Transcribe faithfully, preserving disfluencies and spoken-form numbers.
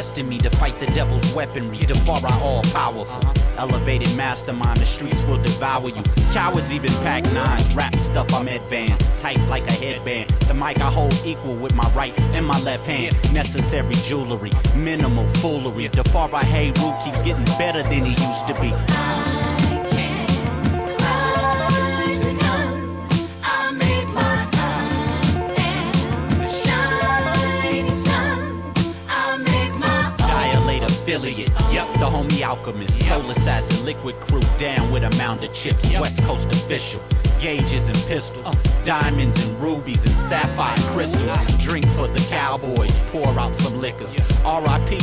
destined me to fight the devil's weaponry. Defara all powerful, elevated mastermind. The streets will devour you. Cowards even pack nines. Rap stuff, I'm advanced, tight like a headband. The mic I hold equal with my right and my left hand. Necessary jewelry, minimal foolery. Defara Heru keeps getting better than he used to be. Affiliate, yep, the homie alchemist, yep. Soul assassin, liquid crew, down with a mound of chips, yep. West Coast official, gauges and pistols, uh. diamonds and rubies and sapphire crystals. Drink for the cowboys, pour out some liquors. R I P